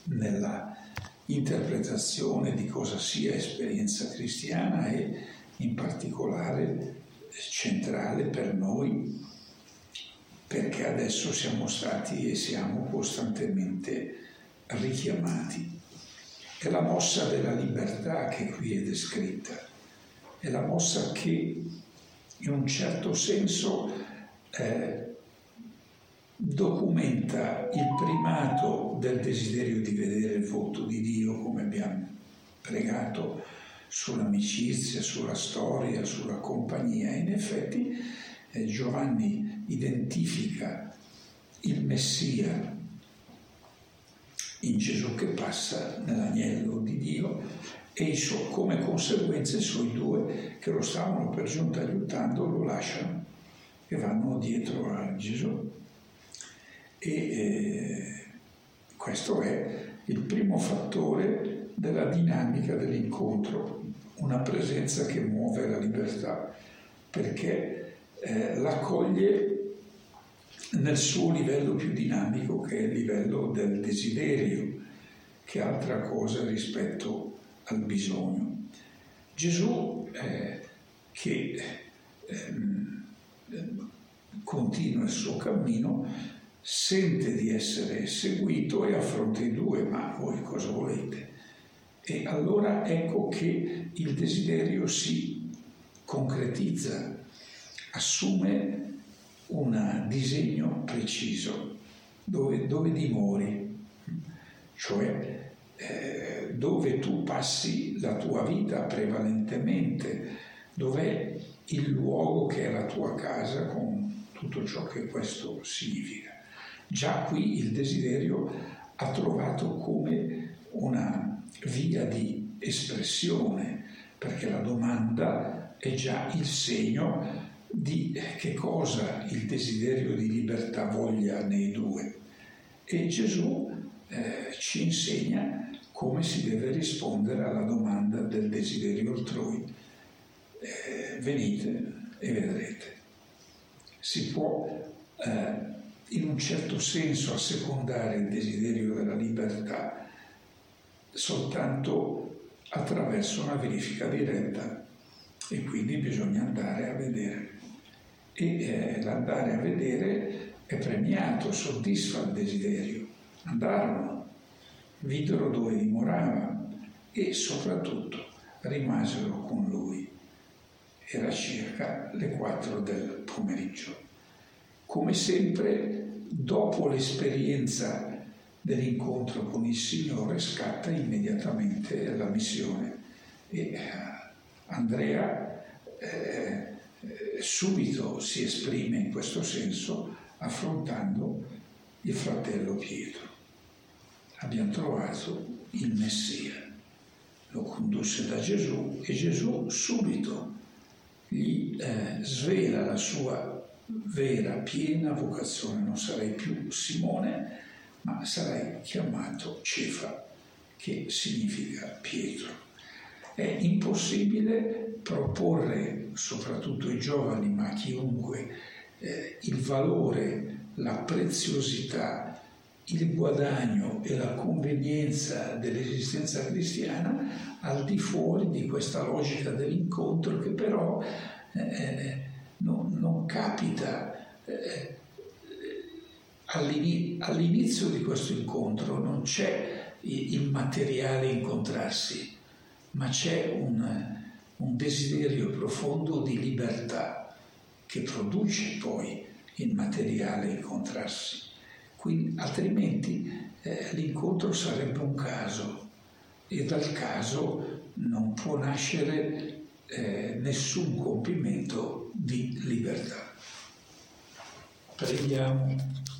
nella interpretazione di cosa sia esperienza cristiana e in particolare centrale per noi, perché adesso siamo stati e siamo costantemente richiamati. È la mossa della libertà che qui è descritta, è la mossa che in un certo senso documenta il primato del desiderio di vedere il volto di Dio, come abbiamo pregato, sull'amicizia, sulla storia, sulla compagnia. In effetti Giovanni identifica il Messia in Gesù che passa nell'agnello di Dio e come conseguenza i suoi due che lo stavano per giunta aiutando lo lasciano e vanno dietro a Gesù. E questo è il primo fattore della dinamica dell'incontro, una presenza che muove la libertà, perché l'accoglie nel suo livello più dinamico, che è il livello del desiderio, che è altra cosa rispetto al bisogno. Gesù che continua il suo cammino, sente di essere seguito e affronta i due: ma voi cosa volete? E allora ecco che il desiderio si concretizza, assume un disegno preciso, dove dimori, cioè dove tu passi la tua vita prevalentemente, dov'è il luogo che è la tua casa con tutto ciò che questo significa. Già qui il desiderio ha trovato come una via di espressione, perché la domanda è già il segno di che cosa il desiderio di libertà voglia nei due. E Gesù ci insegna come si deve rispondere alla domanda del desiderio altrui. Venite e vedrete. Si può in un certo senso assecondare il desiderio della libertà soltanto attraverso una verifica diretta, e quindi bisogna andare a vedere. E l'andare a vedere è premiato, soddisfa il desiderio. Andarono, videro dove dimorava e soprattutto rimasero con lui. Era circa le 4 del pomeriggio. Come sempre, dopo l'esperienza dell'incontro con il Signore, scatta immediatamente la missione. E Andrea subito si esprime in questo senso affrontando il fratello Pietro. Abbiamo trovato il Messia, lo condusse da Gesù e Gesù subito gli svela la sua vera, piena vocazione. Non sarai più Simone, ma sarai chiamato Cefa, che significa Pietro. È impossibile proporre, soprattutto ai giovani, ma a chiunque, il valore, la preziosità, il guadagno e la convenienza dell'esistenza cristiana al di fuori di questa logica dell'incontro, che però non capita all'inizio di questo incontro. Non c'è il materiale incontrarsi, ma c'è un desiderio profondo di libertà che produce poi il materiale incontrarsi. Quindi, altrimenti l'incontro sarebbe un caso, e dal caso non può nascere nessun compimento di libertà. Preghiamo.